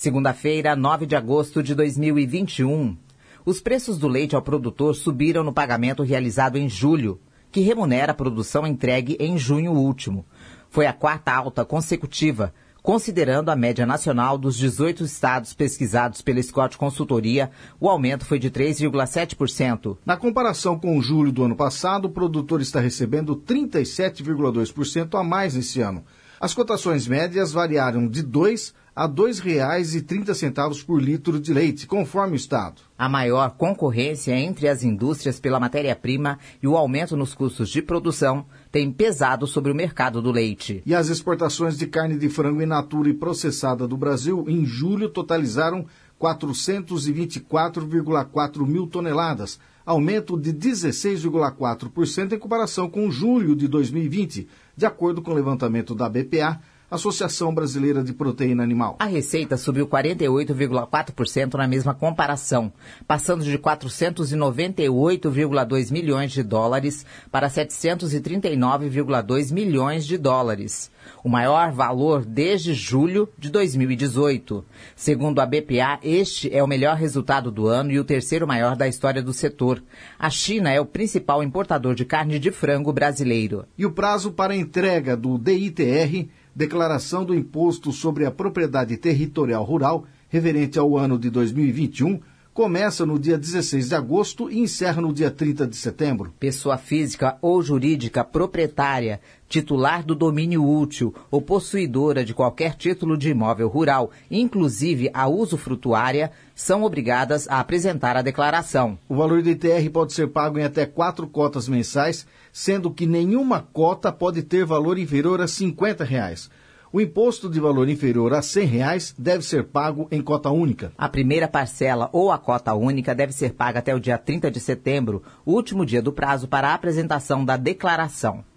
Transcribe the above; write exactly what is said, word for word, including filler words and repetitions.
Segunda-feira, nove de agosto de dois mil e vinte e um. Os preços do leite ao produtor subiram no pagamento realizado em julho, que remunera a produção entregue em junho último. Foi a quarta alta consecutiva, considerando a média nacional dos dezoito estados pesquisados pela Scott Consultoria, o aumento foi de três vírgula sete por cento. Na comparação com julho do ano passado, o produtor está recebendo trinta e sete vírgula dois por cento a mais nesse ano. As cotações médias variaram de dois a dois reais e trinta centavos por litro de leite, conforme o estado. A maior concorrência entre as indústrias pela matéria-prima e o aumento nos custos de produção tem pesado sobre o mercado do leite. E as exportações de carne de frango in natura e processada do Brasil em julho totalizaram quatrocentos e vinte e quatro vírgula quatro mil toneladas, aumento de dezesseis vírgula quatro por cento em comparação com julho de dois mil e vinte, de acordo com o levantamento da B P A, Associação Brasileira de Proteína Animal. A receita subiu quarenta e oito vírgula quatro por cento na mesma comparação, passando de quatrocentos e noventa e oito vírgula dois milhões de dólares para setecentos e trinta e nove vírgula dois milhões de dólares, o maior valor desde julho de dois mil e dezoito. Segundo a B P A, este é o melhor resultado do ano e o terceiro maior da história do setor. A China é o principal importador de carne de frango brasileiro. E o prazo para a entrega do D I T R, Declaração do Imposto sobre a Propriedade Territorial Rural, referente ao ano de dois mil e vinte e um, começa no dia dezesseis de agosto e encerra no dia trinta de setembro. Pessoa física ou jurídica proprietária, titular do domínio útil ou possuidora de qualquer título de imóvel rural, inclusive a usufrutuária, são obrigadas a apresentar a declaração. O valor do I T R pode ser pago em até quatro cotas mensais, sendo que nenhuma cota pode ter valor inferior a cinquenta reais. O imposto de valor inferior a cem reais deve ser pago em cota única. A primeira parcela ou a cota única deve ser paga até o dia trinta de setembro, último dia do prazo para a apresentação da declaração.